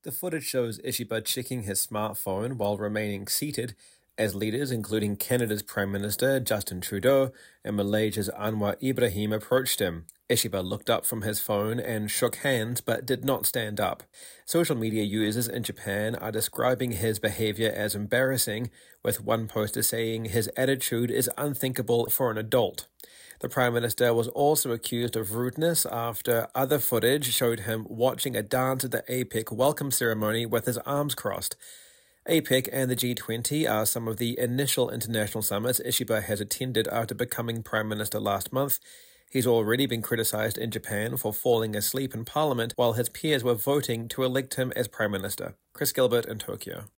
The footage shows Ishiba checking his smartphone while remaining seated as leaders, including Canada's Prime Minister Justin Trudeau and Malaysia's Anwar Ibrahim, approached him. Ishiba looked up from his phone and shook hands but did not stand up. Social media users in Japan are describing his behavior as embarrassing, with one poster saying his attitude is unthinkable for an adult. The Prime Minister was also accused of rudeness after other footage showed him watching a dance at the APEC welcome ceremony with his arms crossed. APEC and the G20 are some of the initial international summits Ishiba has attended after becoming Prime Minister last month. He's already been criticized in Japan for falling asleep in Parliament while his peers were voting to elect him as Prime Minister. Chris Gilbert in Tokyo.